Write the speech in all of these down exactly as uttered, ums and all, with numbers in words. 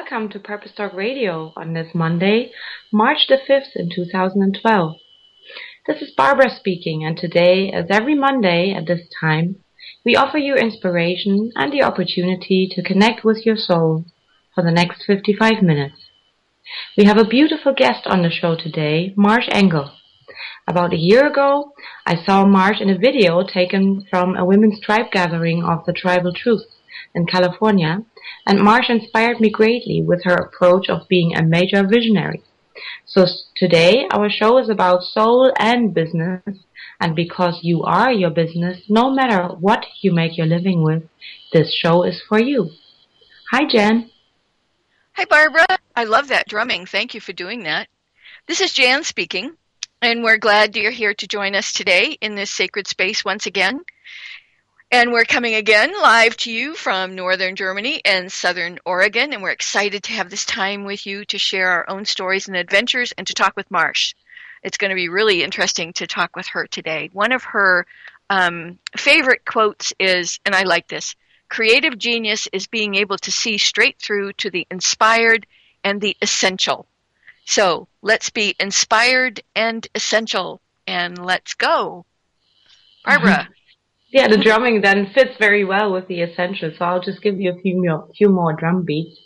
welcome to Purpose Talk Radio on this Monday, March the fifth in two thousand twelve. This is Barbara speaking, and today, as every Monday at this time, we offer you inspiration and the opportunity to connect with your soul for the next fifty-five minutes. We have a beautiful guest on the show today, Marsh Engel. About a year ago, I saw Marsh in a video taken from a women's tribe gathering of the Tribal Truth in California, and Marsh inspired me greatly with her approach of being a major visionary. So today, our show is about soul and business, and because you are your business, no matter what you make your living with, this show is for you. Hi, Jan. Hi, Barbara. I love that drumming. Thank you for doing that. This is Jan speaking, and we're glad you're here to join us today in this sacred space once again. And we're coming again live to you from Northern Germany and Southern Oregon, and we're excited to have this time with you to share our own stories and adventures and to talk with Marsh. It's going to be really interesting to talk with her today. One of her um, favorite quotes is, and I like this, creative genius is being able to see straight through to the inspired and the essential. So let's be inspired and essential, and let's go. Barbara. Yeah, the drumming then fits very well with the essential, so I'll just give you a few more, few more drum beats.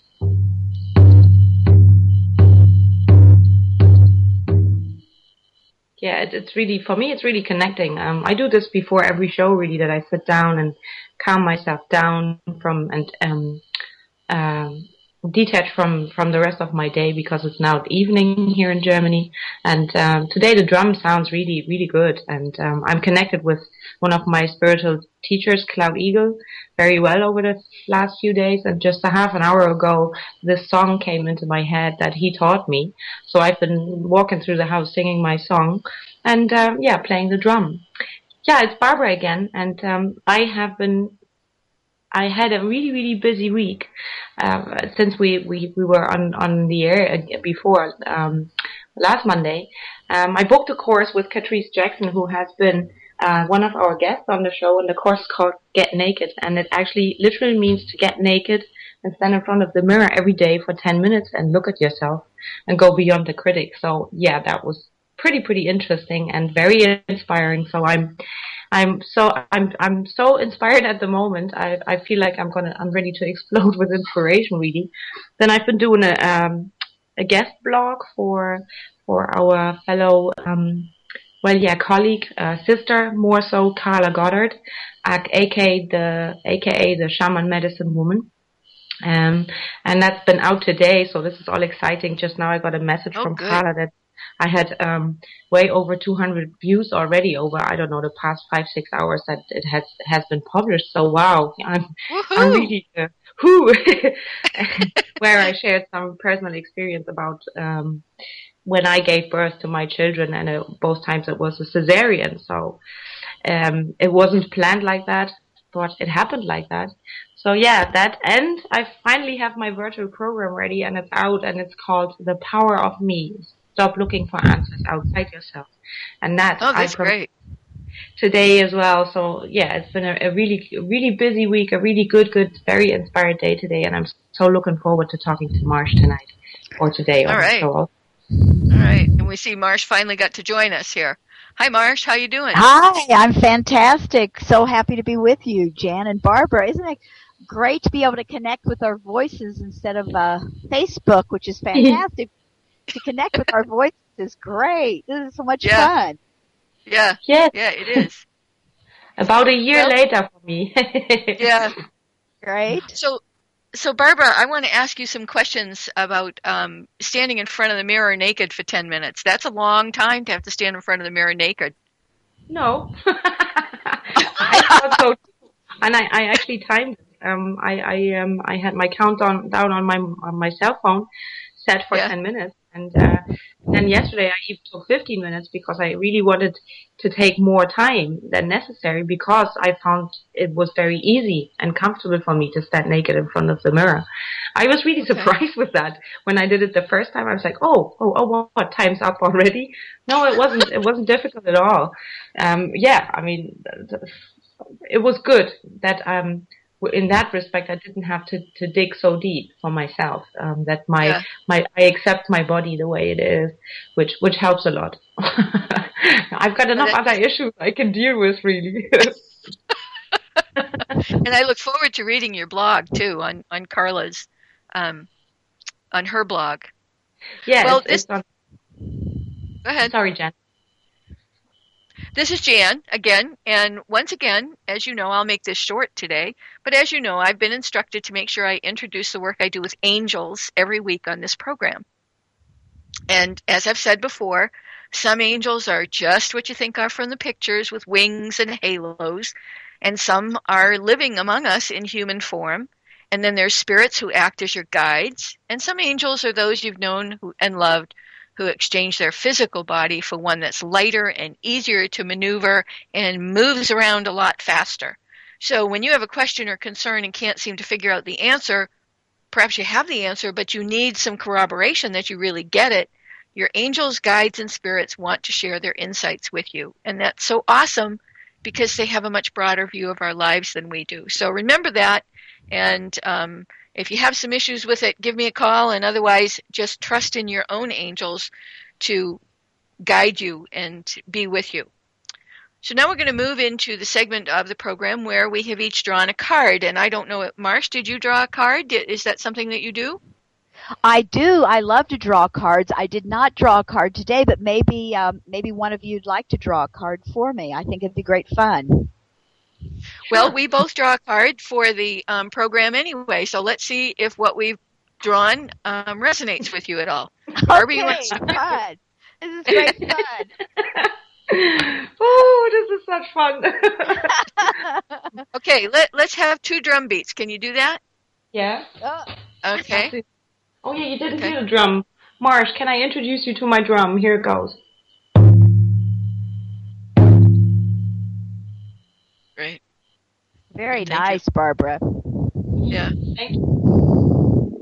Yeah, it, it's really, for me, it's really connecting. Um, I do this before every show, really, that I sit down and calm myself down from and um, um, detach from, from the rest of my day, because it's now evening here in Germany. And um, today the drum sounds really, really good. And um, I'm connected with one of my spiritual teachers, Cloud Eagle, very well over the last few days. And just a half an hour ago, this song came into my head that he taught me. So I've been walking through the house singing my song and, um, yeah, playing the drum. Yeah, it's Barbara again. And um, I have been I had a really, really busy week uh, since we, we, we were on, on the air before um, last Monday. Um, I booked a course with Catrice Jackson, who has been uh, one of our guests on the show, and the course is called Get Naked. And it actually literally means to get naked and stand in front of the mirror every day for ten minutes and look at yourself and go beyond the critic. So, yeah, that was pretty, pretty interesting and very inspiring. So I'm I'm so I'm I'm so inspired at the moment. I I feel like I'm gonna I'm ready to explode with inspiration, really. Then I've been doing a um a guest blog for for our fellow um well yeah colleague uh, sister, more so Carla Goddard, aka the aka the Shaman Medicine Woman. Um and that's been out today, so this is all exciting. Just now I got a message oh, from good. Carla that I had um, way over two hundred views already over, I don't know, the past five, six hours that it has has been published. So, wow, I'm, Woohoo! I'm really, uh, whoo, where I shared some personal experience about um, when I gave birth to my children, and uh, both times it was a cesarean. So, um, it wasn't planned like that, but it happened like that. So, yeah, that, and I finally have my virtual program ready, and it's out, and it's called The Power of Me. Stop looking for answers outside yourself. And that oh, that's I prom- great. today as well. So yeah, it's been a, a really, really busy week, a really good, good, very inspired day today. And I'm so looking forward to talking to Marsh tonight or today. All right. All right. And we see Marsh finally got to join us here. Hi, Marsh. How you doing? Hi, I'm fantastic. So happy to be with you, Jan and Barbara. Isn't it great to be able to connect with our voices instead of uh, Facebook, which is fantastic. To connect with our voices is great. This is so much yeah. fun. Yeah. Yes. Yeah, it is. About a year well, later for me. yeah. Great. So, so Barbara, I want to ask you some questions about um, standing in front of the mirror naked for ten minutes. That's a long time to have to stand in front of the mirror naked. No. I thought so too. And I, I actually timed it. Um, I, I, um, I had my countdown down on my on my cell phone set for yeah. ten minutes. And uh, then yesterday I even took fifteen minutes because I really wanted to take more time than necessary, because I found it was very easy and comfortable for me to stand naked in front of the mirror. I was really okay. surprised with that. When I did it the first time, I was like, oh, oh, oh, what, time's up already? No, it wasn't, it wasn't difficult at all. Um, yeah, I mean, it was good that um, in that respect, I didn't have to, to dig so deep for myself. Um, that my Yeah. my I accept my body the way it is, which which helps a lot. I've got enough other issues I can deal with, really. And I look forward to reading your blog too on on Carla's, um, on her blog. Yeah, well, it's, this. it's on. Go ahead. Sorry, Jen. This is Jan again, and once again, as you know, I'll make this short today, but as you know, I've been instructed to make sure I introduce the work I do with angels every week on this program. And as I've said before, some angels are just what you think are from the pictures with wings and halos, and some are living among us in human form. And then there's spirits who act as your guides, and some angels are those you've known who, and loved who exchange their physical body for one that's lighter and easier to maneuver and moves around a lot faster. So when you have a question or concern and can't seem to figure out the answer, perhaps you have the answer, but you need some corroboration that you really get it, your angels, guides, and spirits want to share their insights with you. And that's so awesome because they have a much broader view of our lives than we do. So remember that. And um, if you have some issues with it, give me a call. And otherwise, just trust in your own angels to guide you and be with you. So now we're going to move into the segment of the program where we have each drawn a card. And I don't know, Marsh, did you draw a card? Is that something that you do? I do. I love to draw cards. I did not draw a card today, but maybe um, maybe one of you'd like to draw a card for me. I think it'd be great fun. Well, we both draw a card for the um, program anyway, so let's see if what we've drawn um, resonates with you at all. Barbie, Okay, you want fun. This is great fun. Oh, this is such fun. Okay, let, let's have two drum beats. Can you do that? Yeah. Oh. Okay. Oh, yeah, you didn't Okay. do the drum. Marsh, can I introduce you to my drum? Here it goes. Great. Very Thank nice, you. Barbara. Yeah. Thank you.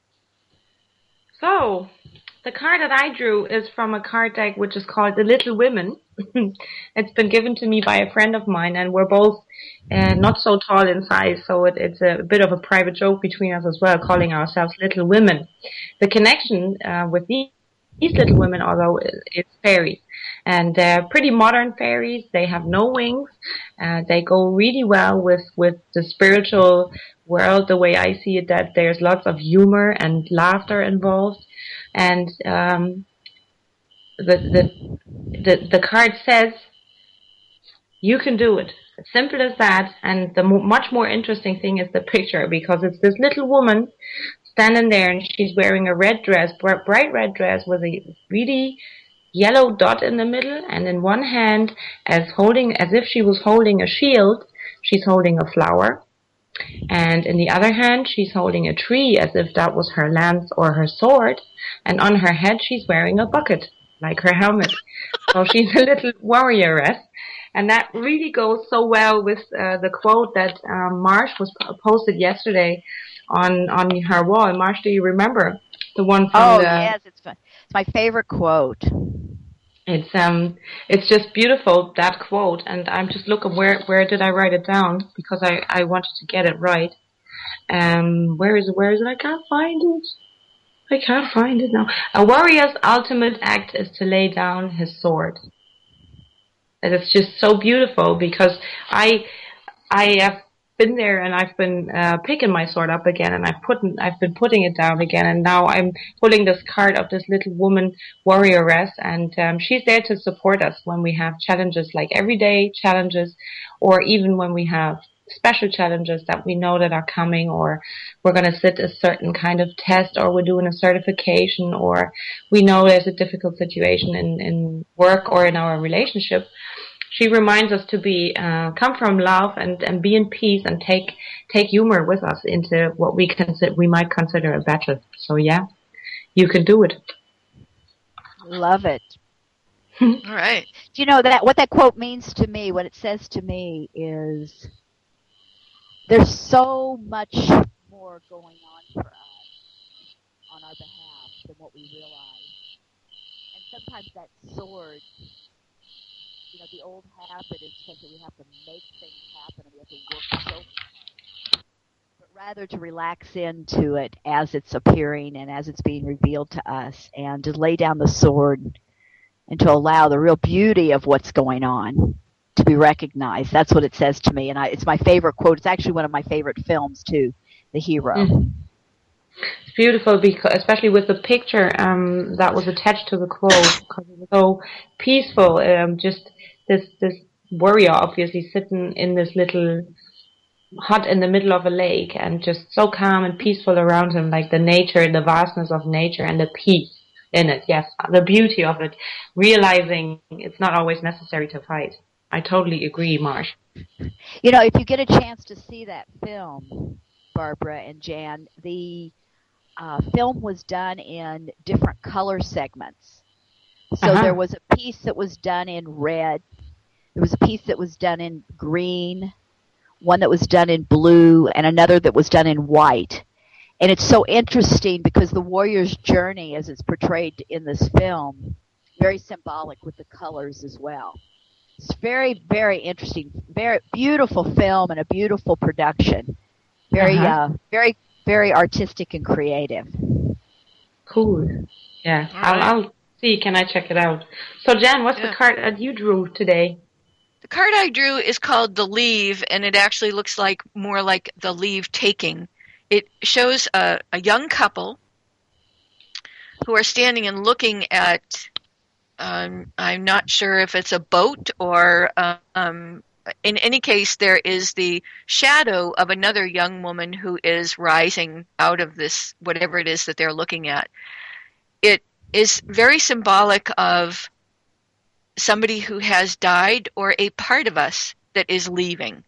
So, the card that I drew is from a card deck which is called The Little Women. It's been given to me by a friend of mine, and we're both uh, not so tall in size, so it, it's a bit of a private joke between us as well, calling ourselves Little Women. The connection uh, with these, these little women, although it's fairies, and they're pretty modern fairies. They have no wings. Uh, they go really well with, with the spiritual world, the way I see it, that there's lots of humor and laughter involved. And um, the, the the the card says, you can do it. As simple as that. And the mo- much more interesting thing is the picture, because it's this little woman standing there, and she's wearing a red dress, bright, bright red dress with a really yellow dot in the middle, and in one hand, as holding as if she was holding a shield, she's holding a flower. And in the other hand, she's holding a tree as if that was her lance or her sword. And on her head, she's wearing a bucket, like her helmet. So she's a little warrioress. And that really goes so well with uh, the quote that um, Marsh was posted yesterday on, on her wall. Marsh, do you remember the one from Oh, the... yes, it's fun. It's my favorite quote. It's um, it's just beautiful, that quote, and I'm just looking where where did I write it down, because I I wanted to get it right. Um, where is it? Where is it? I can't find it. I can't find it now. A warrior's ultimate act is to lay down his sword. And it's just so beautiful, because I I have been there, and I've been uh, picking my sword up again, and I've put I've been putting it down again, and now I'm pulling this card of this little woman warrioress, and um, she's there to support us when we have challenges, like everyday challenges, or even when we have special challenges that we know that are coming, or we're going to sit a certain kind of test, or we're doing a certification, or we know there's a difficult situation in, in work or in our relationship. She reminds us to be uh, come from love and, and be in peace, and take take humor with us into what we consider we might consider a battle. So yeah, you can do it. Love it. All right. Do you know that what that quote means to me? What it says to me is, there's so much more going on for us on our behalf than what we realize, and sometimes that sword. You know, the old habit is that we have to make things happen, and we have to work so rather to relax into it as it's appearing and as it's being revealed to us, and to lay down the sword and to allow the real beauty of what's going on to be recognized. That's what it says to me, and I, it's my favorite quote. It's actually one of my favorite films too, The Hero. Mm. It's beautiful, because especially with the picture um, that was attached to the quote, because it was so peaceful. Um, just this this warrior, obviously sitting in this little hut in the middle of a lake, and just so calm and peaceful around him, like the nature, the vastness of nature, and the peace in it. Yes, the beauty of it, realizing it's not always necessary to fight. I totally agree, Marsh. You know, if you get a chance to see that film, Barbara and Jan, the uh, film was done in different color segments. So uh-huh. There was a piece that was done in red. There was a piece that was done in green, one that was done in blue, and another that was done in white. And it's so interesting because the warrior's journey, as it's portrayed in this film, very symbolic with the colors as well. It's very, very interesting, very beautiful film and a beautiful production. Very, uh-huh. uh, very, very artistic and creative. Cool. Yeah, I'll, I'll see. Can I check it out? So, Jan, what's yeah. the card that you drew today? The card I drew is called The Leave, and it actually looks like more like the leave taking. It shows a, a young couple who are standing and looking at, um, I'm not sure if it's a boat or, um, in any case, there is the shadow of another young woman who is rising out of this, whatever it is that they're looking at. It is very symbolic of somebody who has died or a part of us that is leaving.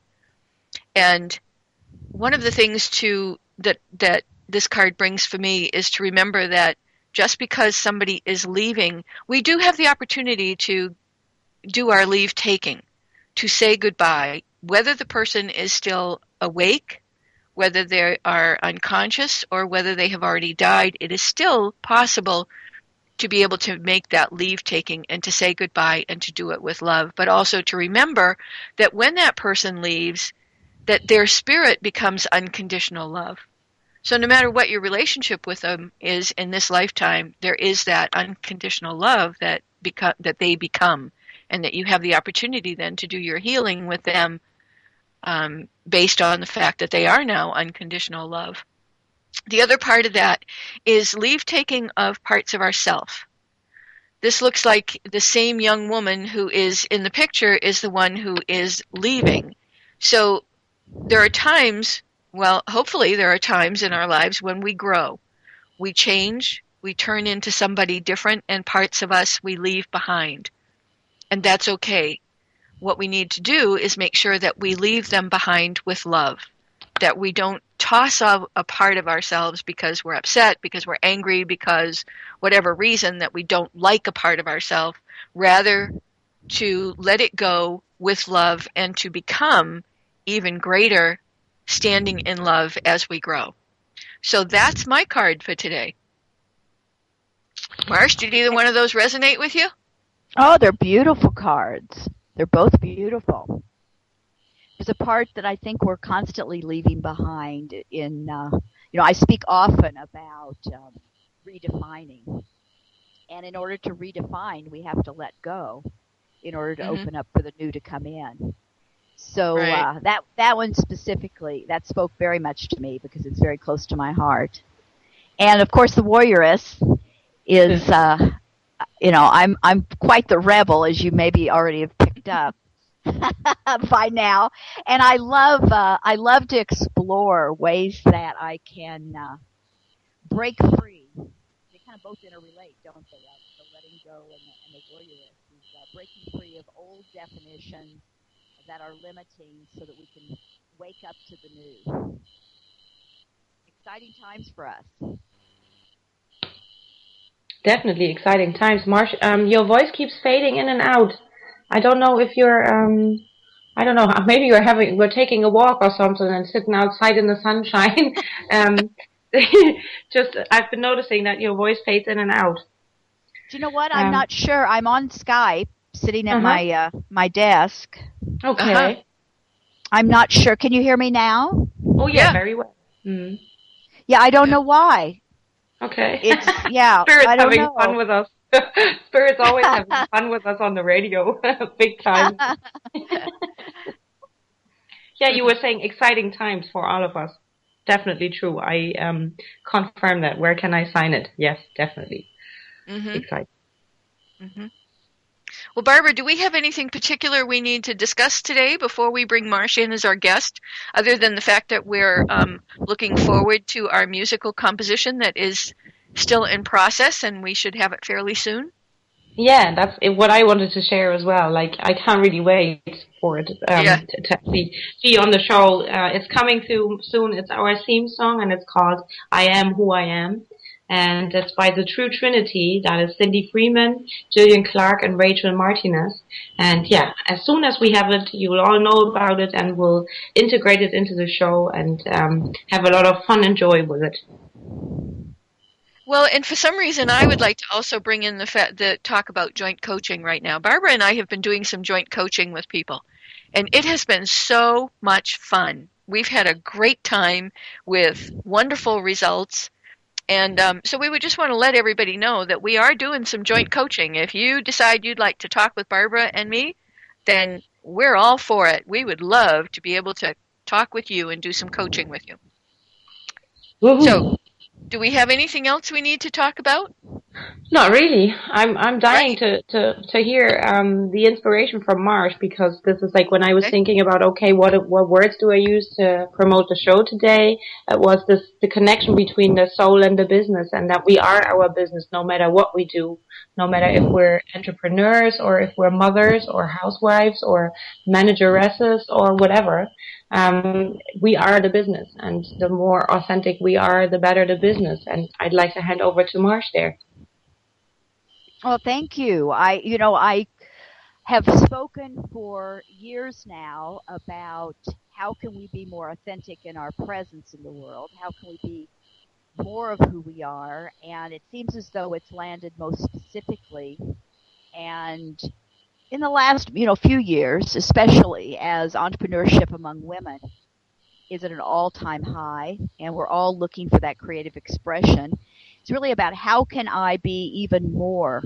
And one of the things to that that this card brings for me is to remember that just because somebody is leaving, we do have the opportunity to do our leave taking, to say goodbye, whether the person is still awake, whether they are unconscious, or whether they have already died. It is still possible to be able to make that leave taking and to say goodbye and to do it with love, but also to remember that when that person leaves, that their spirit becomes unconditional love. So no matter what your relationship with them is in this lifetime, there is that unconditional love that beco- that they become, and that you have the opportunity then to do your healing with them um, based on the fact that they are now unconditional love. The other part of that is leave taking of parts of ourself. This looks like the same young woman who is in the picture is the one who is leaving. So there are times, well, hopefully there are times in our lives when we grow. We change, we turn into somebody different, and parts of us we leave behind. And that's okay. What we need to do is make sure that we leave them behind with love, that we don't toss off a part of ourselves because we're upset, because we're angry, because whatever reason that we don't like a part of ourselves, rather to let it go with love and to become even greater standing in love as we grow. So that's my card for today. Marsh, did either one of those resonate with you? Oh, they're beautiful cards. They're both beautiful. There's a part that I think we're constantly leaving behind in, uh, you know, I speak often about um, redefining. And in order to redefine, we have to let go in order to mm-hmm. open up for the new to come in. So right. uh, that that one specifically, that spoke very much to me because it's very close to my heart. And, of course, the warrioress is, uh, you know, I'm I'm quite the rebel, as you maybe already have picked up by now. And I love uh, I love to explore ways that I can uh, break free. They kind of both interrelate, don't they? Uh, the letting go and the, and the warrioress is uh, breaking free of old definitions that are limiting so that we can wake up to the new. Exciting times for us. Definitely exciting times. Marsh, um, your voice keeps fading in and out. I don't know if you're, um, I don't know, maybe you're having, we're taking a walk or something and sitting outside in the sunshine. um, just, I've been noticing that your voice fades in and out. Do you know what? I'm um, not sure. I'm on Skype, sitting at uh-huh. my uh, my desk. Okay. Uh-huh. I'm not sure. Can you hear me now? Oh, yeah, yeah. Very well. Mm. Yeah, I don't know why. Okay. It's, yeah, Spirit's I don't having know. fun with us. Spirit's always having fun with us on the radio. Big time. Yeah, you were saying exciting times for all of us. Definitely true. I um confirm that. Where can I sign it? Yes, definitely. Mm-hmm. Exciting. Mm-hmm. Well, Barbara, do we have anything particular we need to discuss today before we bring Marsh in as our guest, other than the fact that we're um, looking forward to our musical composition that is still in process and we should have it fairly soon? Yeah, that's it, what I wanted to share as well. Like, I can't really wait for it um, Yeah. to, to be, be on the show. Uh, it's coming through soon. It's our theme song, and it's called I Am Who I Am. And it's by the True Trinity. That is Cindy Freeman, Gillian Clarke, and Rachel Martinez. And yeah, as soon as we have it, you will all know about it, and we'll integrate it into the show and um, have a lot of fun and joy with it. Well, and for some reason, I would like to also bring in the, fa- the talk about joint coaching right now. Barbara and I have been doing some joint coaching with people, and it has been so much fun. We've had a great time with wonderful results. And um, so we would just want to let everybody know that we are doing some joint coaching. If you decide you'd like to talk with Barbara and me, then we're all for it. We would love to be able to talk with you and do some coaching with you. Woo-hoo. So, do we have anything else we need to talk about? Not really. I'm I'm dying Right. to, to, to hear um, the inspiration from Marsh, because this is like when I was Okay. thinking about, okay, what what words do I use to promote the show today? It was this the connection between the soul and the business, and that we are our business no matter what we do, no matter if we're entrepreneurs or if we're mothers or housewives or manageresses or whatever. Um, we are the business, and the more authentic we are, the better the business. And I'd like to hand over to Marsh there. Well, thank you. I, you know, I have spoken for years now about how can we be more authentic in our presence in the world? How can we be more of who we are? And it seems as though it's landed most specifically. And in the last, you know, few years, especially as entrepreneurship among women is at an all-time high, and we're all looking for that creative expression. It's really about how can I be even more,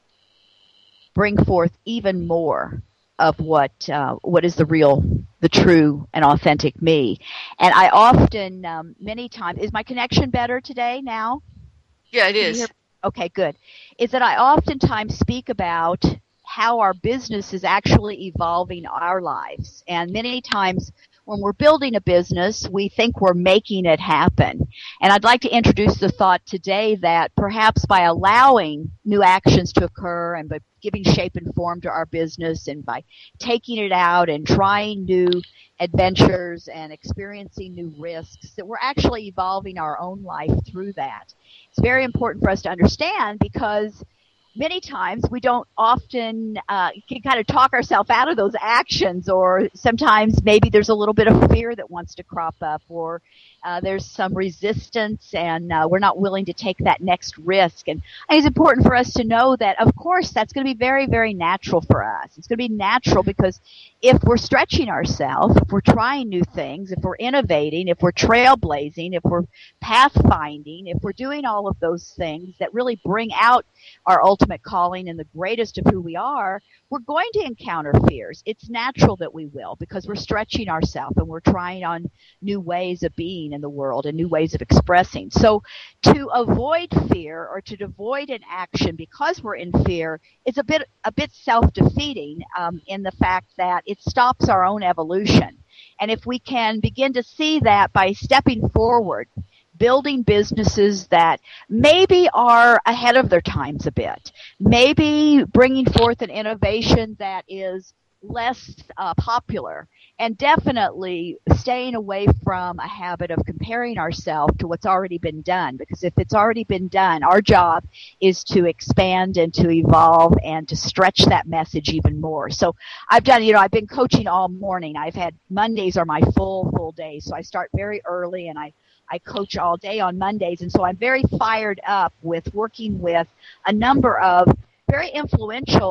bring forth even more of what uh, what is the real, the true and authentic me. And I often, um, many times, is my connection better today now? Yeah, it Can you is. hear- Okay, good. Is that I oftentimes speak about how our business is actually evolving our lives. And many times when we're building a business, we think we're making it happen. And I'd like to introduce the thought today that perhaps by allowing new actions to occur and by giving shape and form to our business and by taking it out and trying new adventures and experiencing new risks, that we're actually evolving our own life through that. It's very important for us to understand, because many times we don't often uh, can kind of talk ourselves out of those actions, or sometimes maybe there's a little bit of fear that wants to crop up, or uh, there's some resistance and uh, we're not willing to take that next risk. And I think it's important for us to know that, of course, that's going to be very, very natural for us. It's going to be natural because if we're stretching ourselves, if we're trying new things, if we're innovating, if we're trailblazing, if we're pathfinding, if we're doing all of those things that really bring out our ultimate calling and the greatest of who we are, we're going to encounter fears. It's natural that we will, because we're stretching ourselves and we're trying on new ways of being in the world and new ways of expressing. So to avoid fear or to avoid an action because we're in fear is a bit a bit self-defeating um, in the fact that it stops our own evolution. And if we can begin to see that by stepping forward, building businesses that maybe are ahead of their times a bit, maybe bringing forth an innovation that is less uh, popular, and definitely staying away from a habit of comparing ourselves to what's already been done, because if it's already been done, our job is to expand and to evolve and to stretch that message even more. So I've done, you know, I've been coaching all morning. I've had Mondays are my full, full days. So I start very early and I I coach all day on Mondays, and so I'm very fired up with working with a number of very influential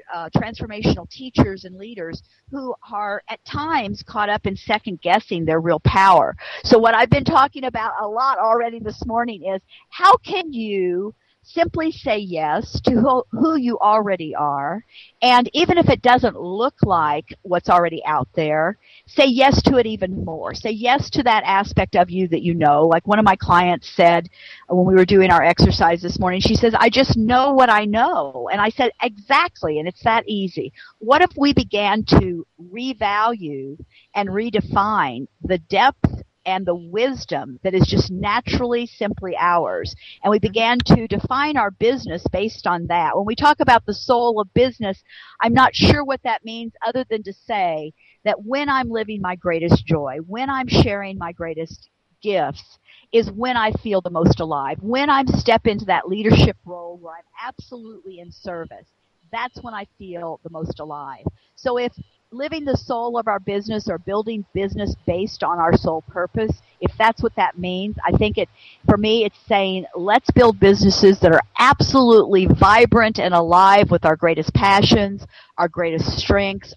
uh, transformational teachers and leaders who are at times caught up in second guessing their real power. So what I've been talking about a lot already this morning is how can you simply say yes to who, who you already are, and even if it doesn't look like what's already out there, say yes to it even more. Say yes to that aspect of you that you know. Like one of my clients said when we were doing our exercise this morning, she says, I just know what I know. And I said, exactly, and it's that easy. What if we began to revalue and redefine the depth and the wisdom that is just naturally simply ours. And we began to define our business based on that. When we talk about the soul of business, I'm not sure what that means other than to say that when I'm living my greatest joy, when I'm sharing my greatest gifts, is when I feel the most alive. When I step into that leadership role where I'm absolutely in service, that's when I feel the most alive. So if living the soul of our business or building business based on our soul purpose, if that's what that means, I think it, for me, it's saying let's build businesses that are absolutely vibrant and alive with our greatest passions, our greatest strengths.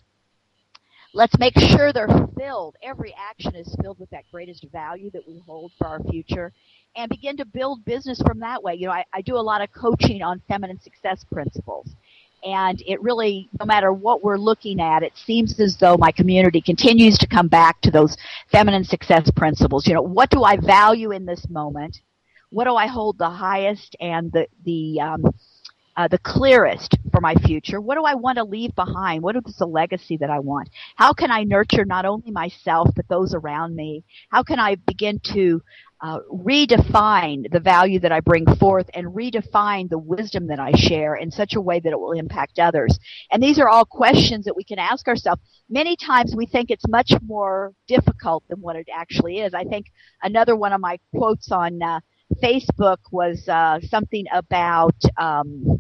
Let's make sure they're filled. Every action is filled with that greatest value that we hold for our future, and begin to build business from that way. You know, I, I do a lot of coaching on feminine success principles. And it really, no matter what we're looking at, it seems as though my community continues to come back to those feminine success principles. You know, what do I value in this moment? What do I hold the highest and the the um, uh, the clearest for my future? What do I want to leave behind? What is the legacy that I want? How can I nurture not only myself but those around me? How can I begin to Uh, redefine the value that I bring forth and redefine the wisdom that I share in such a way that it will impact others? And these are all questions that we can ask ourselves. Many times we think it's much more difficult than what it actually is. I think another one of my quotes on uh, Facebook was uh, something about um,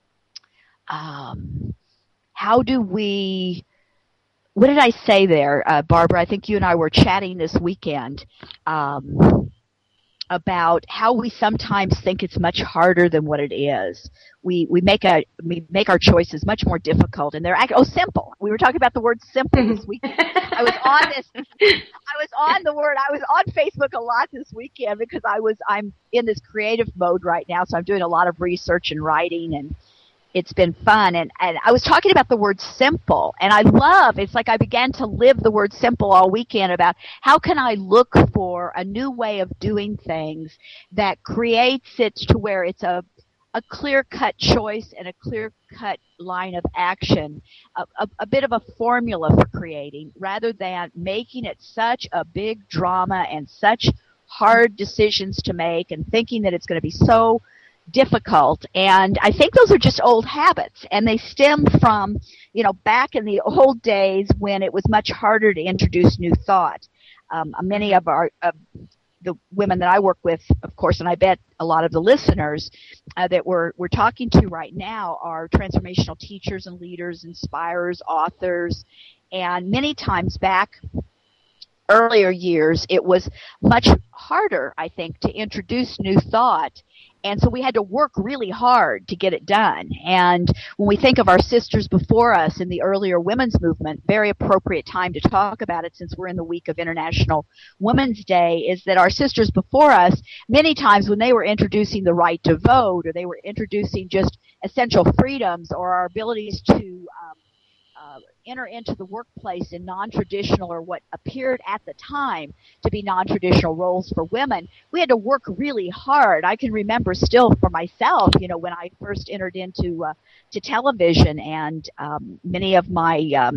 um, how do we... What did I say there, uh, Barbara? I think you and I were chatting this weekend um, about how we sometimes think it's much harder than what it is. We we make a we make our choices much more difficult, and they're act- oh simple. We were talking about the word simple this weekend. I was on this. I was on the word. I was on Facebook a lot this weekend because I was I'm in this creative mode right now, so I'm doing a lot of research and writing, and it's been fun. And, and I was talking about the word simple, and I love, it's like I began to live the word simple all weekend about how can I look for a new way of doing things that creates it to where it's a, a clear-cut choice and a clear-cut line of action, a, a, a bit of a formula for creating, rather than making it such a big drama and such hard decisions to make and thinking that it's going to be so difficult. And I think those are just old habits, and they stem from, you know, back in the old days when it was much harder to introduce new thought. Um, many of our uh, the women that I work with, of course, and I bet a lot of the listeners uh, that we're we're talking to right now are transformational teachers and leaders, inspirers, authors, and many times back earlier years, it was much harder, I think, to introduce new thought. And so we had to work really hard to get it done. And when we think of our sisters before us in the earlier women's movement, very appropriate time to talk about it since we're in the week of International Women's Day, is that our sisters before us, many times when they were introducing the right to vote, or they were introducing just essential freedoms or our abilities to um, Uh, enter into the workplace in non-traditional, or what appeared at the time to be non-traditional roles for women, we had to work really hard. I can remember still for myself, you know, when I first entered into uh, to television, and um, many of my um,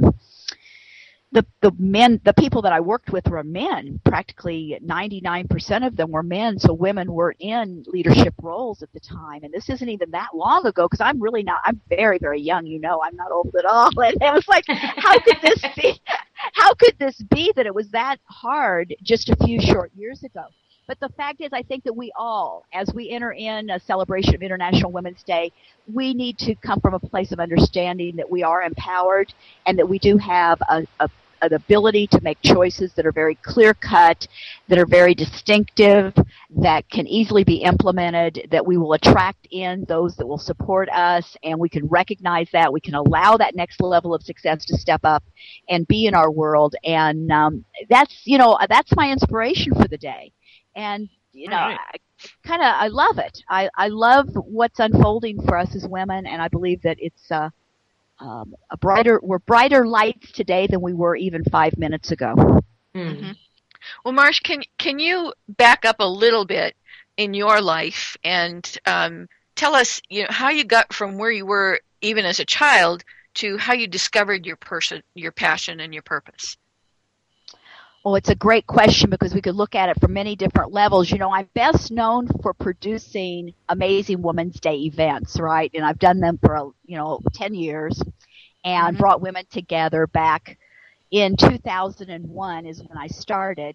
the the men, the people that I worked with were men. Practically ninety-nine percent of them were men, so women were in leadership roles at the time. And this isn't even that long ago, because I'm really not, I'm very, very young, you know, I'm not old at all. And it was like, how could this be, how could this be that it was that hard just a few short years ago? But the fact is, I think that we all, as we enter in a celebration of International Women's Day, we need to come from a place of understanding that we are empowered and that we do have a, a an ability to make choices that are very clear-cut, that are very distinctive, that can easily be implemented, that we will attract in those that will support us, and we can recognize that. We can allow that next level of success to step up and be in our world. And um, that's, you know, that's my inspiration for the day. And, you know, right. I kind of, I love it. I, I love what's unfolding for us as women, and I believe that it's uh, um, a brighter, we're brighter lights today than we were even five minutes ago. Mm-hmm. Well, Marsh, can can you back up a little bit in your life and um, tell us, you know, how you got from where you were even as a child to how you discovered your person, your passion, and your purpose? Well, it's a great question because we could look at it from many different levels. You know, I'm best known for producing Amazing Women's Day events, right? And I've done them for, you know, ten years and Mm-hmm. brought women together. Back in two thousand one is when I started,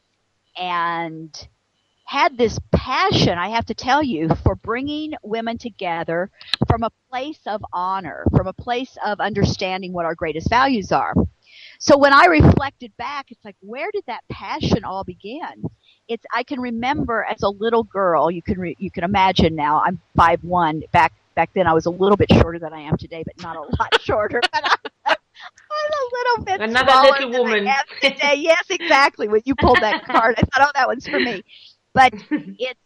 and had this passion, I have to tell you, for bringing women together from a place of honor, from a place of understanding what our greatest values are. So when I reflected back, it's like, where did that passion all begin? It's, I can remember as a little girl, you can re, you can imagine now, I'm five one. Back back then I was a little bit shorter than I am today, but not a lot shorter. But I, I'm a little bit Another smaller little than woman. I am today. Yes, exactly. When you pulled that card, I thought, oh, that one's for me. But it's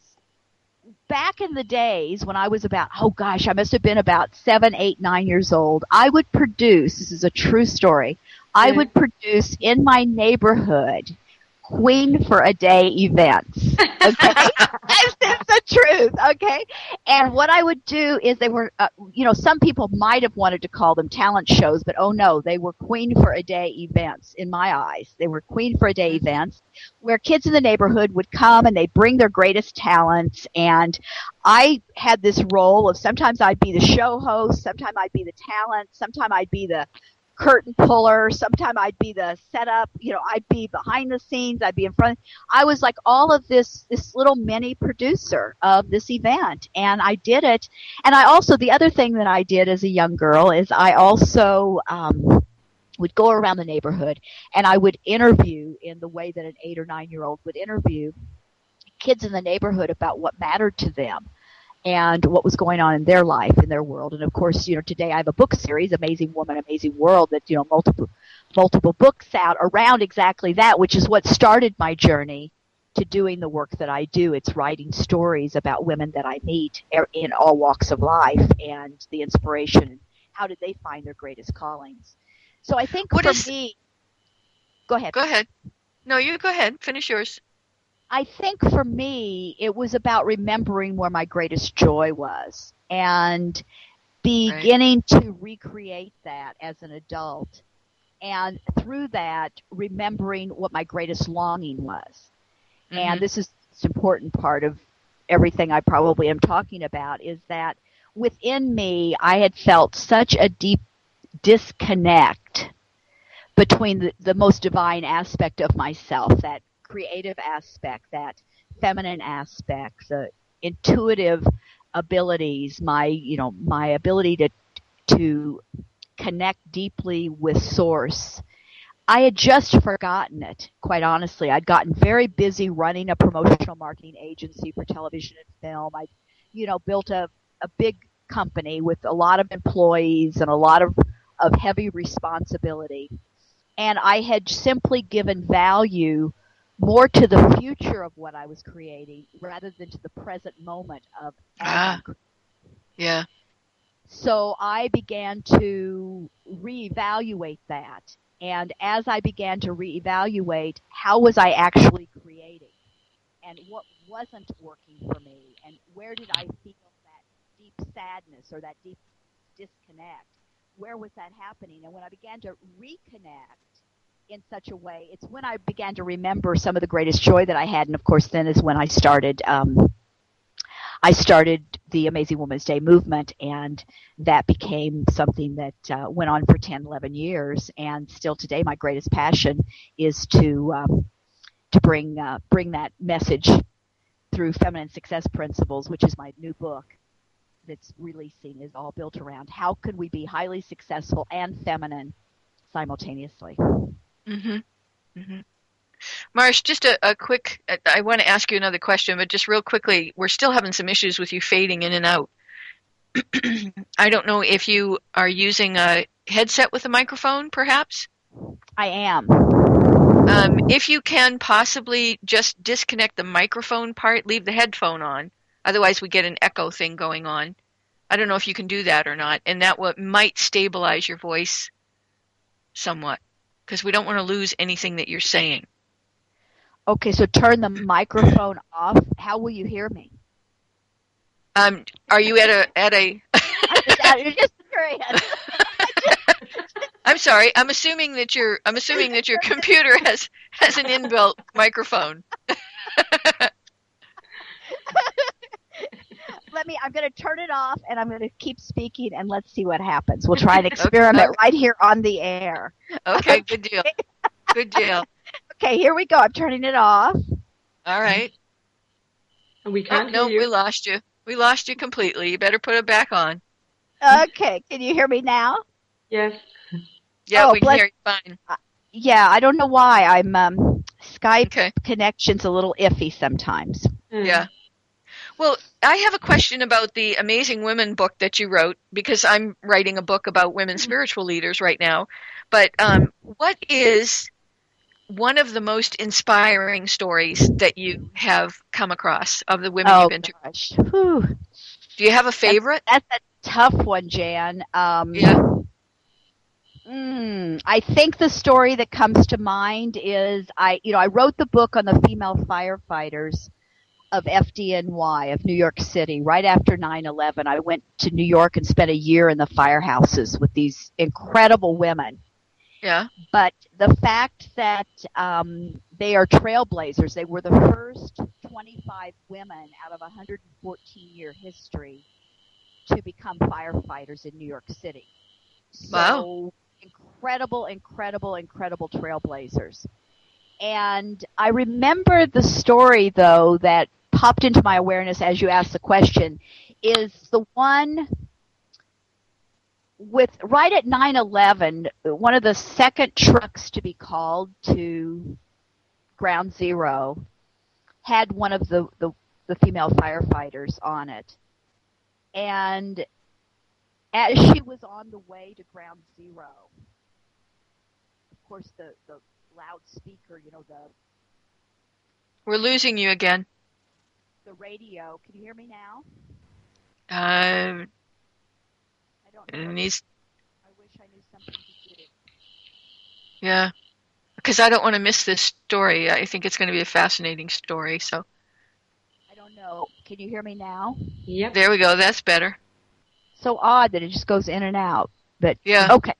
back in the days when I was about, oh gosh, I must have been about seven, eight, nine years old. I would produce, this is a true story, I Yeah. would produce in my neighborhood Queen for a Day events. Okay? This is the truth, okay? And what I would do is they were, uh, you know, some people might have wanted to call them talent shows, but oh no, they were Queen for a Day events in my eyes. They were Queen for a Day events where kids in the neighborhood would come and they'd bring their greatest talents. And I had this role of sometimes I'd be the show host, sometimes I'd be the talent, sometimes I'd be the curtain puller, sometime I'd be the setup, you know, I'd be behind the scenes, I'd be in front. I was like all of this, this little mini producer of this event, and I did it. And I also, the other thing that I did as a young girl is I also um, would go around the neighborhood and I would interview in the way that an eight or nine year old would interview kids in the neighborhood about what mattered to them and what was going on in their life, in their world. And of course, you know, today I have a book series, Amazing Woman, Amazing World, that, you know, multiple, multiple books out around exactly that, which is what started my journey to doing the work that I do. It's writing stories about women that I meet in all walks of life and the inspiration and how did they find their greatest callings. So I think What for is, me, go ahead. Go ahead. No, you go ahead. Finish yours. I think for me, it was about remembering where my greatest joy was and beginning right. to recreate that as an adult. And through that, remembering what my greatest longing was. Mm-hmm. And this is an important part of everything I probably am talking about, is that within me, I had felt such a deep disconnect between the, the most divine aspect of myself, that creative aspect, that feminine aspect, the intuitive abilities, my, you know, my ability to to connect deeply with source. I had just forgotten it, quite honestly. I'd gotten very busy running a promotional marketing agency for television and film. I, you know, built a, a big company with a lot of employees and a lot of, of heavy responsibility. And I had simply given value more to the future of what I was creating rather than to the present moment of ah, yeah. So I began to reevaluate that. And as I began to reevaluate, how was I actually creating? And what wasn't working for me? And where did I feel that deep sadness or that deep disconnect? Where was that happening? And when I began to reconnect in such a way, it's when I began to remember some of the greatest joy that I had. And of course, then is when I started, um, I started the Amazing Women's Day movement, and that became something that uh, went on for ten, eleven years. And still today, my greatest passion is to, um, to bring, uh, bring that message through Feminine Success Principles, which is my new book that's releasing, is all built around how could we be highly successful and feminine simultaneously. Mm-hmm. Mm-hmm. Marsh, just a, a quick, I want to ask you another question, but just real quickly, we're still having some issues with you fading in and out. I don't know if you are using a headset with a microphone, perhaps? I am. Um, if you can possibly just disconnect the microphone part, leave the headphone on. Otherwise, we get an echo thing going on. I don't know if you can do that or not, and that what might stabilize your voice somewhat, because we don't want to lose anything that you're saying. Okay, so turn the microphone off. How will you hear me? Um, are you at a at a? I'm just, I'm just curious. I'm sorry. I'm assuming that your I'm assuming that your computer has has an inbuilt microphone. Let me. I'm going to turn it off, and I'm going to keep speaking, and let's see what happens. We'll try an experiment okay. right here on the air. Okay, good deal. Good deal. Okay, here we go. I'm turning it off. All right. We can't oh, no, hear you. we lost you. We lost you completely. You better put it back on. Okay, can you hear me now? Yes. Yeah, oh, we can bless- hear you fine. Uh, yeah, I don't know why. I'm um, Skype okay. connection's a little iffy sometimes. Mm. Yeah. Well, I have a question about the Amazing Women book that you wrote, because I'm writing a book about women spiritual leaders right now. But um, what is one of the most inspiring stories that you have come across of the women oh, you've interviewed? Gosh. Whew. Do you have a favorite? That's, that's a tough one, Jan. Um, yeah. Mm, I think the story that comes to mind is I, you know, I wrote the book on the female firefighters of F D N Y of New York City right after nine eleven. I went to New York and spent a year in the firehouses with these incredible women. Yeah. But the fact that um, they are trailblazers, they were the first twenty-five women out of a one hundred fourteen year history to become firefighters in New York City. So wow. incredible, incredible, incredible trailblazers. And I remember the story, though, that popped into my awareness as you asked the question, is the one with right at nine eleven, one of the second trucks to be called to Ground Zero had one of the, the, the female firefighters on it. And as she was on the way to Ground Zero, of course, the, the loudspeaker, you know, the... We're losing you again. The radio. Can you hear me now? Uh, I don't know. Needs... I wish I knew something to do. Yeah. Because I don't want to miss this story. I think it's going to be a fascinating story, so... I don't know. Can you hear me now? Yep. There we go. That's better. So odd that it just goes in and out. But yeah. Okay.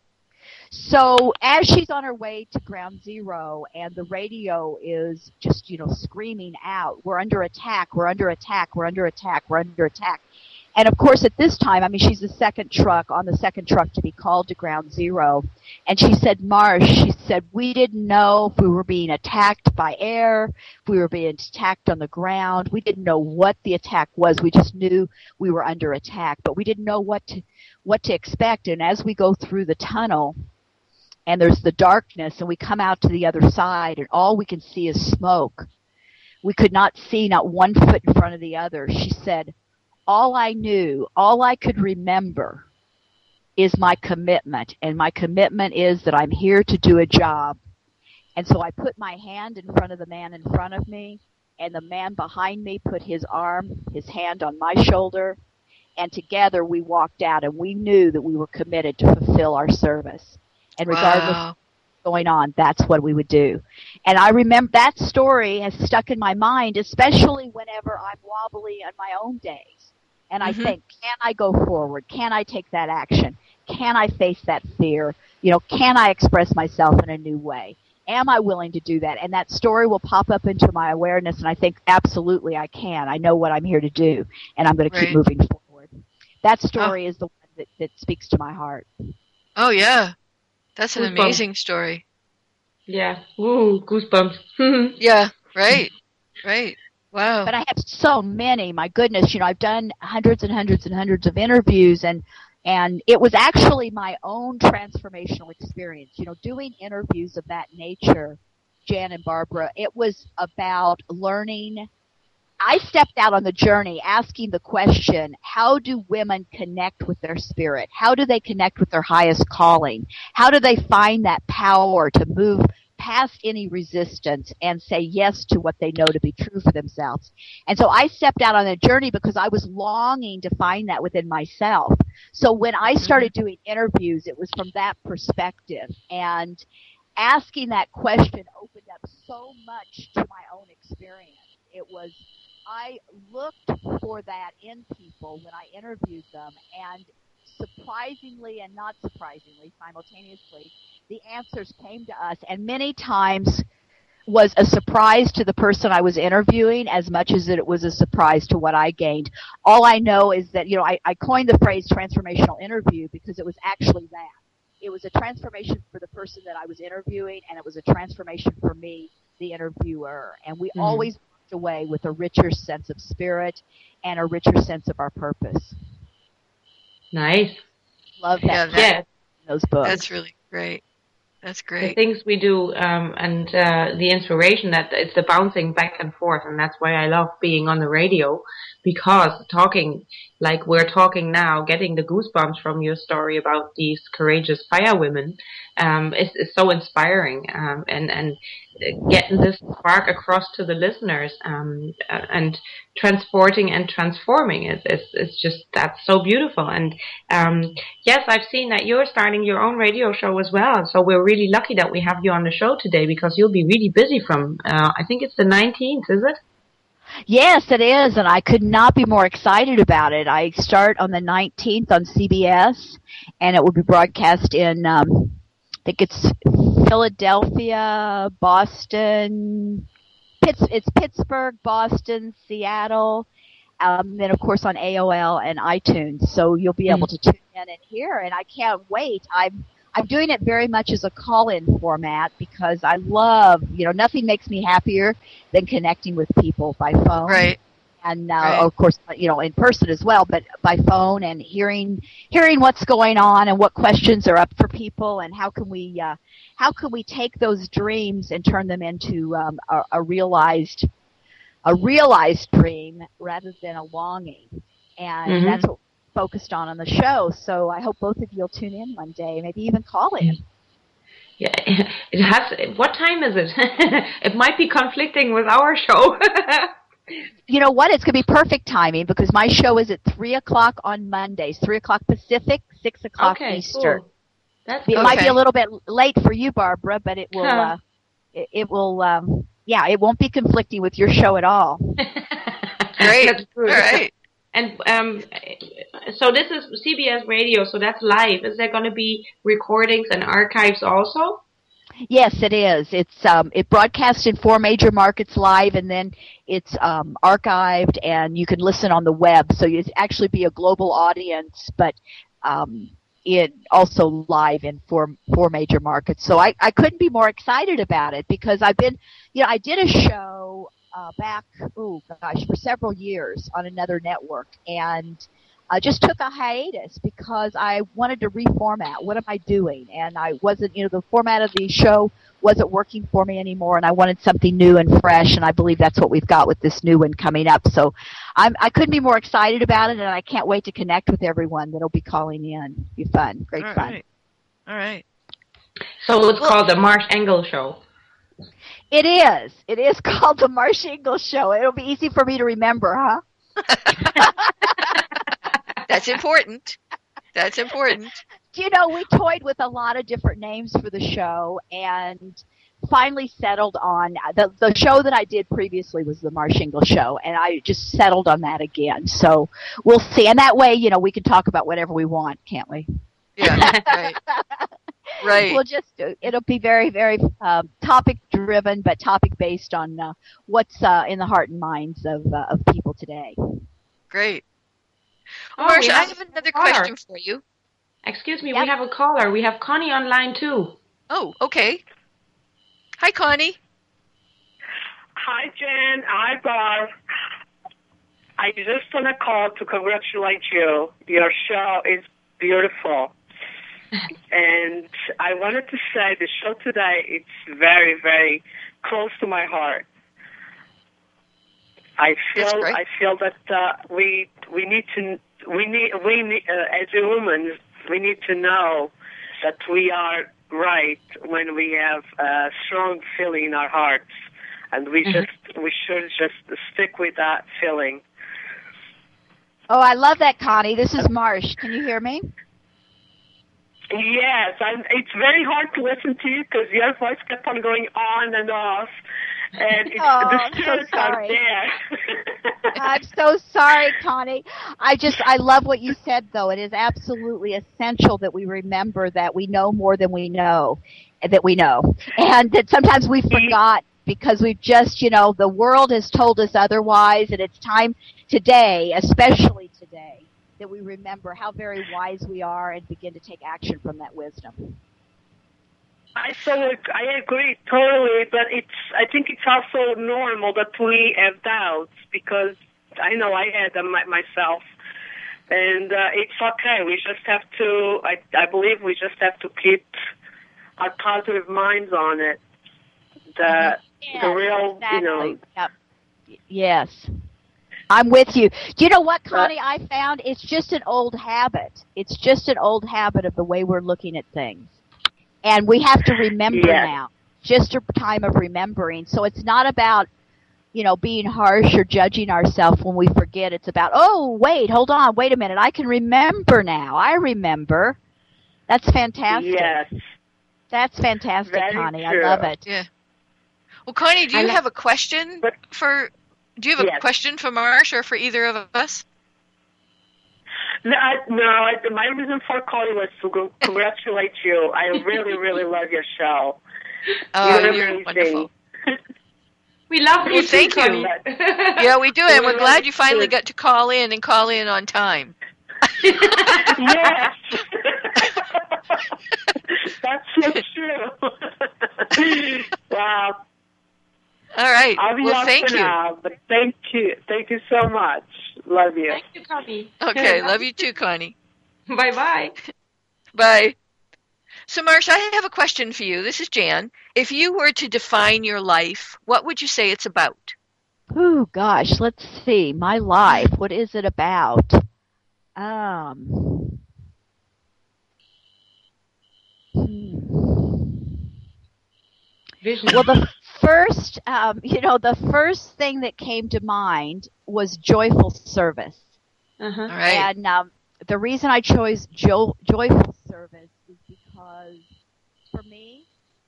So as she's on her way to Ground Zero and the radio is just, you know, screaming out, we're under attack, we're under attack, we're under attack, we're under attack. And of course at this time, I mean, she's the second truck, on the second truck to be called to Ground Zero. And she said, Marsh, she said, we didn't know if we were being attacked by air, if we were being attacked on the ground. We didn't know what the attack was. We just knew we were under attack, but we didn't know what to, what to expect. And as we go through the tunnel, and there's the darkness, and we come out to the other side, and all we can see is smoke. We could not see not one foot in front of the other. She said, all I knew, all I could remember is my commitment, and my commitment is that I'm here to do a job. And so I put my hand in front of the man in front of me, and the man behind me put his arm, his hand on my shoulder, and together we walked out, and we knew that we were committed to fulfill our service. And regardless wow. of what's going on, that's what we would do. And I remember that story has stuck in my mind, especially whenever I'm wobbly on my own days. And I mm-hmm. think, can I go forward? Can I take that action? Can I face that fear? You know, can I express myself in a new way? Am I willing to do that? And that story will pop up into my awareness, and I think, absolutely, I can. I know what I'm here to do, and I'm going to keep right. moving forward. That story oh. is the one that, that speaks to my heart. Oh, yeah. That's an Goosebumps. amazing story. Yeah. Ooh, goosebumps. yeah, right, right. Wow. But I have so many. My goodness, you know, I've done hundreds and hundreds and hundreds of interviews, and And it was actually my own transformational experience. You know, doing interviews of that nature, Jan and Barbara, it was about learning. I stepped out on the journey asking the question, how do women connect with their spirit? How do they connect with their highest calling? How do they find that power to move past any resistance and say yes to what they know to be true for themselves? And so I stepped out on a journey because I was longing to find that within myself. So when I started doing interviews, it was from that perspective. And asking that question opened up so much to my own experience. It was, I looked for that in people when I interviewed them, and surprisingly and not surprisingly, simultaneously, the answers came to us, and many times was a surprise to the person I was interviewing as much as it was a surprise to what I gained. All I know is that, you know, I, I coined the phrase transformational interview because it was actually that. It was a transformation for the person that I was interviewing, and it was a transformation for me, the interviewer. And we mm-hmm. always walked away with a richer sense of spirit and a richer sense of our purpose. Nice. Love that. Yeah, that yeah. Those books. That's really great. That's great. The things we do um, and uh, the inspiration, that it's the bouncing back and forth, and that's why I love being on the radio, because talking like we're talking now, getting the goosebumps from your story about these courageous fire women um, is, is so inspiring, um, and, and getting this spark across to the listeners um, and transporting and transforming it is it's just, that's so beautiful. And um, yes, I've seen that you're starting your own radio show as well, so we're really lucky that we have you on the show today, because you'll be really busy from, uh, I think it's the nineteenth, is it? Yes, it is, and I could not be more excited about it. I start on the nineteenth on C B S, and it will be broadcast in, um, I think it's Philadelphia, Boston, Pitts, it's Pittsburgh, Boston, Seattle, um, then of course on A O L and iTunes. So you'll be able to tune in and hear, and I can't wait. I'm I'm doing it very much as a call-in format because I love, you know, nothing makes me happier than connecting with people by phone. Right. And, uh, right. of course, you know, in person as well, but by phone, and hearing, hearing what's going on and what questions are up for people, and how can we, uh, how can we take those dreams and turn them into, um, a, a realized, a realized dream rather than a longing. And mm-hmm. that's what focused on on the show. So I hope both of you will tune in one day, maybe even call in. Yeah, it has. What time is it? It might be conflicting with our show. You know what? It's going to be perfect timing because my show is at three o'clock on Mondays, three o'clock Pacific, six o'clock okay, Eastern. Cool. That's it okay. might be a little bit late for you, Barbara, but it will. Huh. Uh, it, it will. Um, yeah, it won't be conflicting with your show at all. Great. That's all right. And um, so this is C B S Radio, so that's live. Is there going to be recordings and archives also? Yes, it is. It's um, it broadcasts in four major markets live, and then it's um, archived, and you can listen on the web. So you'd actually be a global audience, but um, it also live in four four major markets. So I, I couldn't be more excited about it because I've been, you know, I did a show uh, back, oh gosh, for several years on another network, and I just took a hiatus because I wanted to reformat. What am I doing? And I wasn't, you know, the format of the show wasn't working for me anymore, and I wanted something new and fresh, and I believe that's what we've got with this new one coming up. So I'm, I couldn't be more excited about it, and I can't wait to connect with everyone that'll be calling in. It'll be fun. Great All fun. Right. All right. So it's called the Marsh Engel Show. It is. It is called the Marsh Engel Show. It'll be easy for me to remember, huh? That's important. That's important. You know, we toyed with a lot of different names for the show and finally settled on the the show that I did previously was the Marsh Engel Show, and I just settled on that again. So we'll see. And that way, you know, we can talk about whatever we want, can't we? Yeah, right. Right. We'll just, it'll be very, very uh, topic-driven, but topic-based on uh, what's uh, in the heart and minds of uh, of people today. Great. Oh, Marsha, have I have another question for you. Excuse me, yep. We have a caller. We have Connie online too. Oh, okay. Hi, Connie. Hi, Jen. Hi, Barb. I just want to call to congratulate you. Your show is beautiful. And I wanted to say the show today, it's very, very close to my heart. I feel I feel that uh, we we need to we need we need, uh, as a woman we need to know that we are right when we have a strong feeling in our hearts, and we mm-hmm. just we should just stick with that feeling. Oh, I love that, Connie. This is Marsh. Can you hear me? Yes, I'm, it's very hard to listen to you because your voice kept on going on and off. And it's, oh, the I'm spirits so sorry. are there. I'm so sorry, Connie. I just, I love what you said, though. It is absolutely essential that we remember that we know more than we know, that we know. And that sometimes we forgot because we've just, you know, the world has told us otherwise, and it's time today, especially today, that we remember how very wise we are and begin to take action from that wisdom. I so I agree totally, but it's I think it's also normal that we have doubts because I know I had them myself, and uh, it's okay. We just have to. I I believe we just have to keep our positive minds on it. The yes, the real, exactly. you know. Yep. Yes. I'm with you. Do you know what, Connie, I found? It's just an old habit. It's just an old habit of the way we're looking at things. And we have to remember yes. now. Just a time of remembering. So it's not about, you know, being harsh or judging ourselves when we forget. It's about, oh, wait, hold on, wait a minute. I can remember now. I remember. That's fantastic. Yes. That's fantastic, Very Connie. true. I love it. Yeah. Well, Connie, do you have a question but, for... Do you have a yes. question for Marsh or for either of us? No, I, no I, my reason for calling was to go congratulate you. I really, really love your show. Oh, you're, you're wonderful. We love you well, too, thank Connie. you. Yeah, we do, and we're glad you finally got to call in and call in on time. Yes. That's so true. Wow. All right. I'll be well, off thank for you. now, but thank you. Thank you so much. Love you. Thank you, Connie. Okay, love you too, Connie. Bye-bye. Bye. So, Marsh, I have a question for you. This is Jan. If you were to define your life, what would you say it's about? Oh, gosh, let's see. My life, what is it about? Um... Vision. Well, the first, um, you know, the first thing that came to mind was joyful service. Uh-huh. All right. And um, the reason I chose jo- joyful service is because, for me,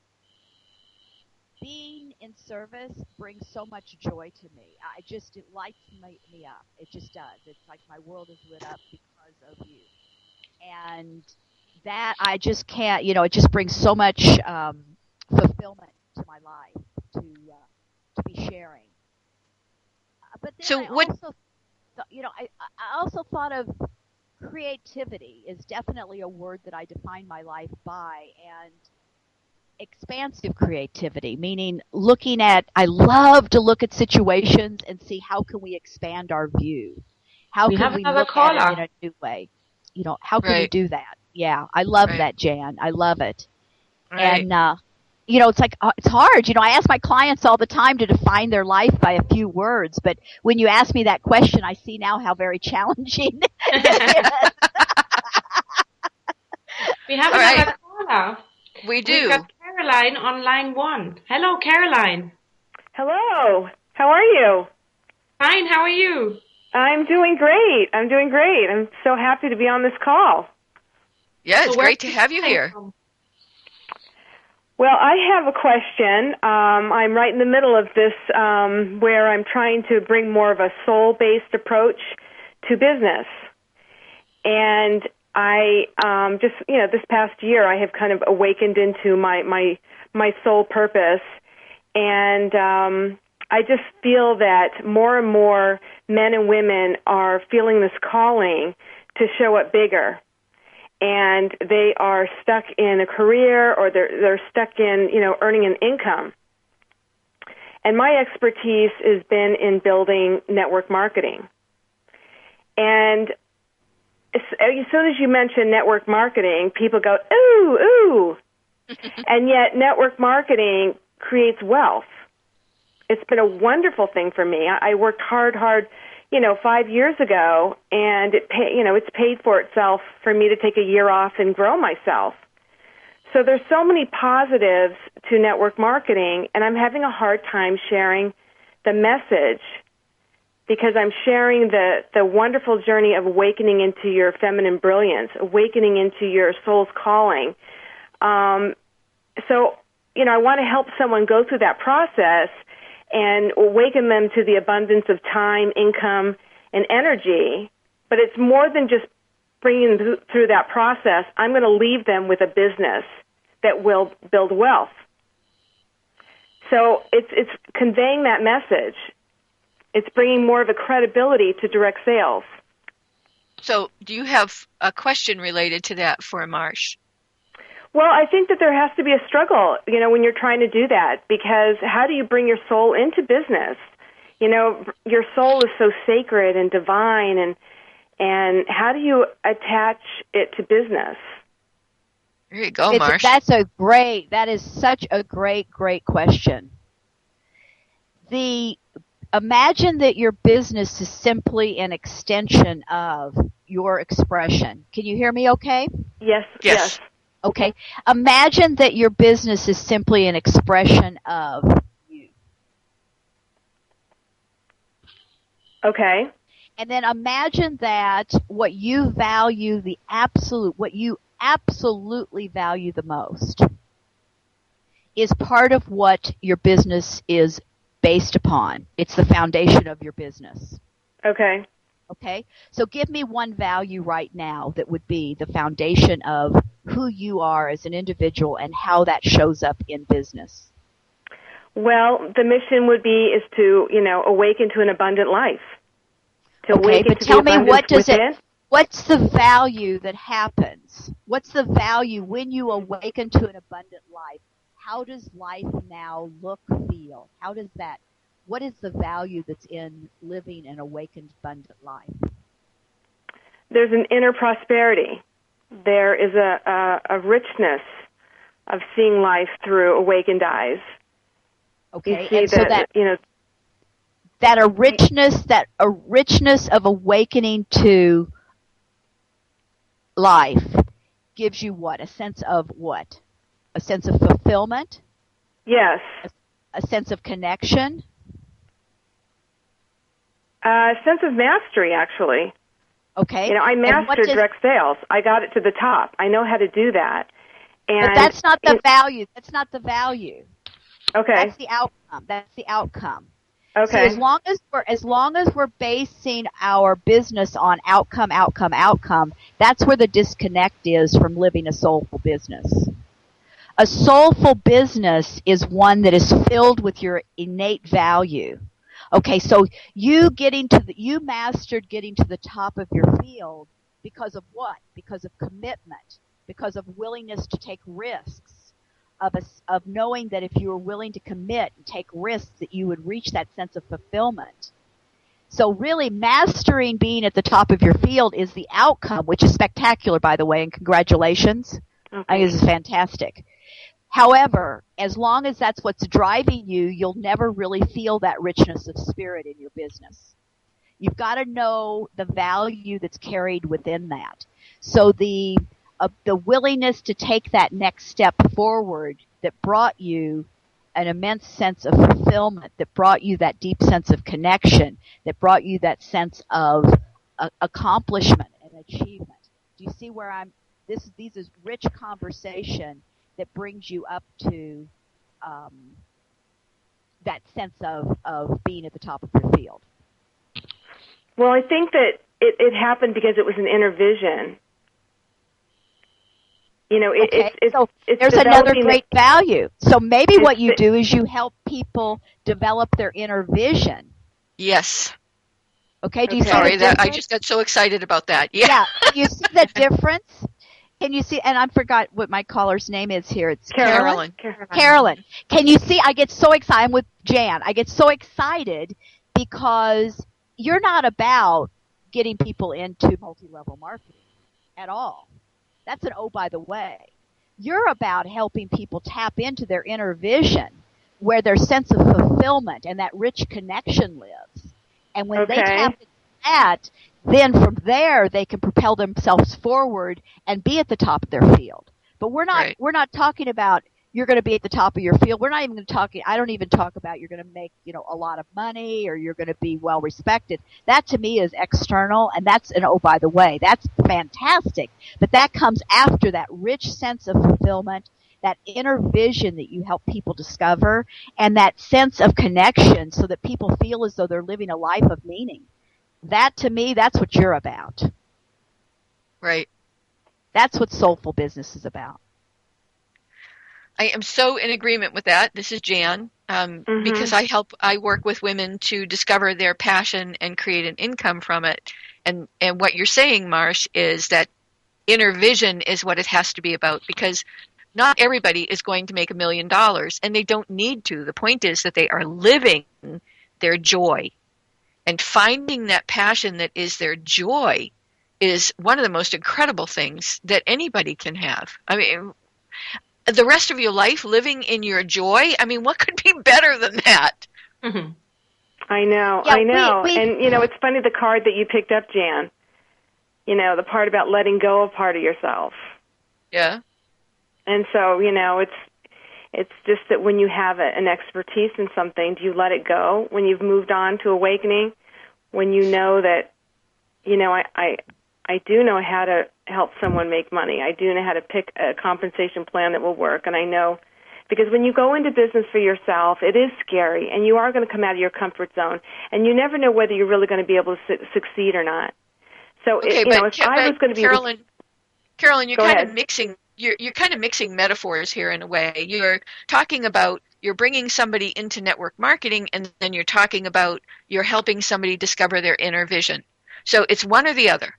being in service brings so much joy to me. I just, it lights me, me up. It just does. It's like my world is lit up because of you. And that, I just can't, you know, it just brings so much um, fulfillment to my life to uh, to be sharing. Uh, but then so I what, also, th- you know, I, I also thought of creativity is definitely a word that I define my life by, and expansive creativity, meaning looking at, I love to look at situations and see how can we expand our view. How we can we look caller. at it in a new way? You know, how can right. we do that? Yeah, I love right. that, Jan. I love it. Right. And, uh, you know, it's like, uh, it's hard. You know, I ask my clients all the time to define their life by a few words, but when you ask me that question, I see now how very challenging it is. We have all another right. caller. We do. We've got Caroline on line one. Hello, Caroline. Hello. How are you? Fine, how are you? I'm doing great. I'm doing great. I'm so happy to be on this call. Yeah, it's so great to have you here. From? Well, I have a question. Um, I'm right in the middle of this um, where I'm trying to bring more of a soul-based approach to business. And I um, just, you know, this past year I have kind of awakened into my, my, my soul purpose. And um, I just feel that more and more men and women are feeling this calling to show up bigger. And they are stuck in a career, or they're they're stuck in, you know, earning an income. And my expertise has been in building network marketing. And as, as soon as you mention network marketing, people go, ooh, ooh. And yet network marketing creates wealth. It's been a wonderful thing for me. I, I worked hard, hard, you know, five years ago, and it pay, you know, it's paid for itself for me to take a year off and grow myself. So there's so many positives to network marketing, and I'm having a hard time sharing the message because I'm sharing the, the wonderful journey of awakening into your feminine brilliance, awakening into your soul's calling. Um, so, you know, I want to help someone go through that process and awaken them to the abundance of time, income, and energy. But it's more than just bringing them through that process. I'm going to leave them with a business that will build wealth. So it's it's conveying that message. It's bringing more of a credibility to direct sales. So do you have a question related to that for Marsh? Well, I think that there has to be a struggle, you know, when you're trying to do that, because how do you bring your soul into business? You know, your soul is so sacred and divine, and and how do you attach it to business? There you go, It's, Marsh. that's a great, that is such a great, great question. The, imagine that your business is simply an extension of your expression. Can you hear me okay? Yes, Yes. yes. Okay. Imagine that your business is simply an expression of you. Okay. And then imagine that what you value, the absolute, what you absolutely value the most is part of what your business is based upon. It's the foundation of your business. Okay. Okay? So give me one value right now that would be the foundation of who you are as an individual and how that shows up in business. Well, the mission would be is to, you know, awaken to an abundant life. To Okay, awaken but to tell the me, what abundance does within. it, what's the value that happens? What's the value when you awaken to an abundant life? How does life now look, feel? How does that, what is the value that's in living an awakened, abundant life? There's an inner prosperity. There is a, a, a richness of seeing life through awakened eyes. Okay, You see and so that, that, you know, that a richness, that a richness of awakening to life gives you what? A sense of what? A sense of fulfillment? yes, A sense of connection? a sense of mastery, actually. Okay. You know, I And what mastered does- direct sales. I got it to the top. I know how to do that. And But that's not the it- value. That's not the value. okay. That's the outcome. That's the outcome. Okay. So as long as we're as long as we're basing our business on outcome, outcome, outcome, that's where the disconnect is from living a soulful business. A soulful business is one that is filled with your innate value. Okay, so you getting to the, you mastered getting to the top of your field because of what? Because of commitment, because of willingness to take risks. Of, a, of knowing that if you were willing to commit and take risks, that you would reach that sense of fulfillment. So really, mastering being at the top of your field is the outcome, which is spectacular, by the way, and congratulations. Okay. I think this is fantastic. However, as long as that's what's driving you, you'll never really feel that richness of spirit in your business. You've got to know the value that's carried within that. So the Uh, the willingness to take that next step forward that brought you an immense sense of fulfillment, that brought you that deep sense of connection, that brought you that sense of uh, accomplishment and achievement. Do you see where I'm, this, these is rich conversation that brings you up to um, that sense of, of being at the top of your field? Well, I think that it, it happened because it was an inner vision. You know, it, Okay, it's, it's, so it's there's another developing great the- value. So maybe It's what you the- do is you help people develop their inner vision. Yes. Okay, do you Okay. see Sorry, the that I difference? just got so excited about that. Yeah. Yeah, can you see the difference? Can you see, and I forgot what my caller's name is here. It's Carolyn. Carolyn. Carolyn. Can you see, I get so excited, I'm with Jan. I get so excited because you're not about getting people into multi-level marketing. at all. That's an oh, by the way. You're about helping people tap into their inner vision where their sense of fulfillment and that rich connection lives. And when Okay. they tap into that, then from there they can propel themselves forward and be at the top of their field. But we're not Right. we're not talking about you're going to be at the top of your field. We're not even going to talk I don't even talk about you're going to make, you know, a lot of money or you're going to be well respected. That to me is external, and that's an oh, by the way. That's fantastic. But that comes after that rich sense of fulfillment, that inner vision that you help people discover, and that sense of connection so that people feel as though they're living a life of meaning. That, to me, that's what you're about. Right. That's what Soulful Business is about. I am so in agreement with that. This is Jan, um, Mhm. because I help, I work with women to discover their passion and create an income from it. And, and what you're saying, Marsh, is that inner vision is what it has to be about, because not everybody is going to make a million dollars, and they don't need to. The point is that they are living their joy. And finding that passion that is their joy is one of the most incredible things that anybody can have. I mean, the rest of your life living in your joy, I mean, what could be better than that? Mm-hmm. I know, Yeah, I know. we- we- And, you know, it's funny the card that you picked up, Jan. You know, the part about letting go of part of yourself. Yeah. And so, you know, it's it's just that when you have a, an expertise in something, do you let it go? When you've moved on to awakening, when you know that, you know, I, I, I do know how to help someone make money. I do know how to pick a compensation plan that will work. And I know, because when you go into business for yourself, it is scary, and you are going to come out of your comfort zone, and you never know whether you're really going to be able to su- succeed or not. So, Okay, it, you know, but, if I was but going to be Carolyn, Carolyn, you're Go kind ahead. of mixing. You're you're kind of mixing metaphors here in a way. You're talking about you're bringing somebody into network marketing, and then you're talking about you're helping somebody discover their inner vision. So it's one or the other.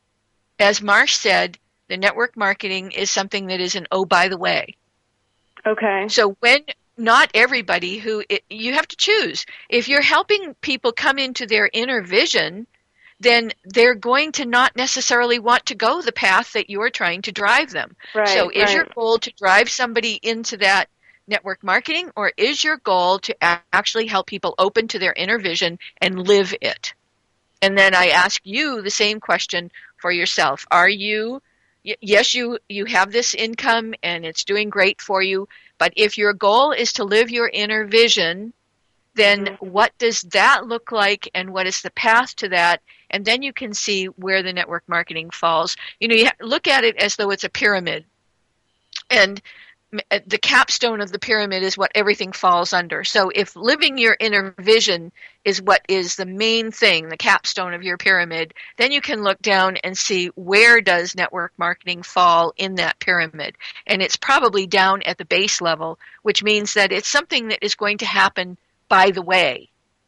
As Marsh said, the network marketing is something that is an oh, by the way. okay. So when not everybody who it, you have to choose. If you're helping people come into their inner vision, then they're going to not necessarily want to go the path that you're trying to drive them. Right, so is right. your goal to drive somebody into that network marketing, or is your goal to a- actually help people open to their inner vision and live it? And then I ask you the same question for yourself. Are you, y- yes, you, you have this income and it's doing great for you, but if your goal is to live your inner vision, then Mhm. what does that look like, and what is the path to that? And then you can see where the network marketing falls. You know, you ha- look at it as though it's a pyramid. And m- the capstone of the pyramid is what everything falls under. So if living your inner vision is what is the main thing, the capstone of your pyramid, then you can look down and see where does network marketing fall in that pyramid. And it's probably down at the base level, which means that it's something that is going to happen by the way.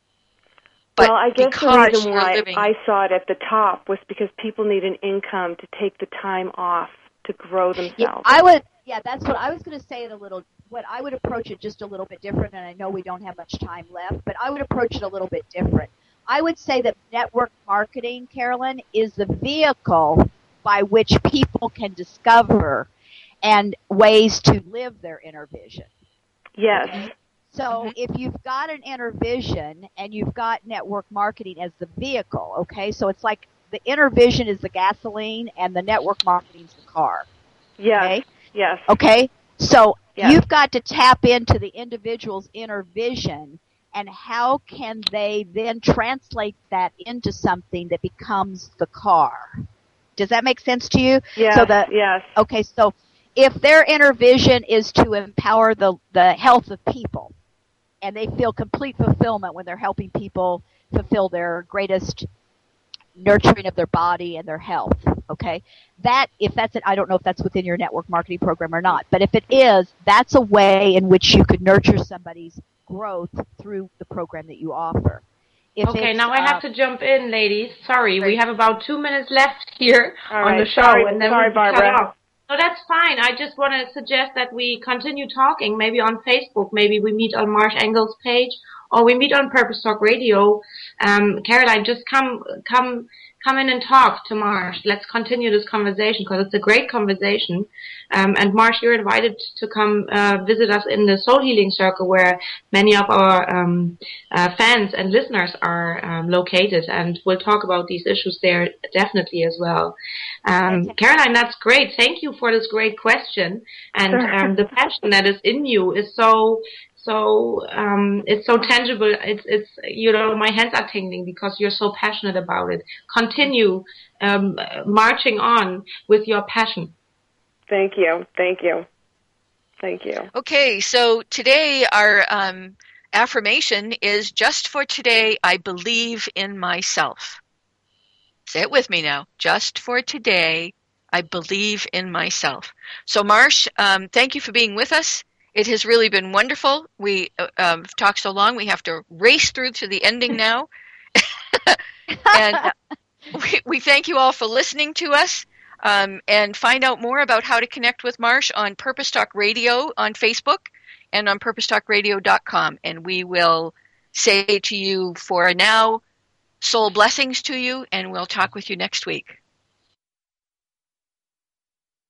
But well, I guess the because reason you're why living, I saw it at the top was because people need an income to take the time off to grow Yeah, themselves. I would. Yeah, that's what I was going to say. It a little. What I would approach it just a little bit different, and I know we don't have much time left, but I would approach it a little bit different. I would say that network marketing, Carolyn, is the vehicle by which people can discover and ways to live their inner vision. yes. Okay? So Mhm. if you've got an inner vision and you've got network marketing as the vehicle, okay, so it's like the inner vision is the gasoline and the network marketing is the car. Yes. Okay? Yes. Okay? So Yeah. you've got to tap into the individual's inner vision, and how can they then translate that into something that becomes the car? Does that make sense to you? Yes. So the yes. Okay, so if their inner vision is to empower the the health of people, and they feel complete fulfillment when they're helping people fulfill their greatest nurturing of their body and their health, okay? That, if that's it, I don't know if that's within your network marketing program or not, but if it is, that's a way in which you could nurture somebody's growth through the program that you offer. If Okay, it's, now I have uh, to jump in, ladies. Sorry, we Right. have about two minutes left here All on right. the show, Sorry- and then sorry, we'll be Barbara. cut off. No, that's fine. I just want to suggest that we continue talking, maybe on Facebook. Maybe we meet on Marsh Engel's page, or we meet on Purpose Talk Radio. Um, Caroline, just come, come, come in and talk to Marsh. Let's continue this conversation because it's a great conversation. Um, and Marsh, you're invited to come uh, visit us in the Soul Healing Circle where many of our um, uh, fans and listeners are um, located, and we'll talk about these issues there definitely as well. Um, Caroline, that's great. Thank you for this great question. And um, the passion that is in you is so So um, it's so tangible. It's it's you know my hands are tingling because you're so passionate about it. Continue um, marching on with your passion. Thank you, thank you, thank you. Okay, so today our um, affirmation is just for today. I believe in myself. Say it with me now. Just for today, I believe in myself. So Marsh, um, thank you for being with us. It has really been wonderful. We uh, um, talked so long, we have to race through to the ending now. and uh, we, we thank you all for listening to us. Um, and find out more about how to connect with Marsh on Purpose Talk Radio on Facebook and on purpose talk radio dot com. And we will say to you for now, soul blessings to you, and we'll talk with you next week.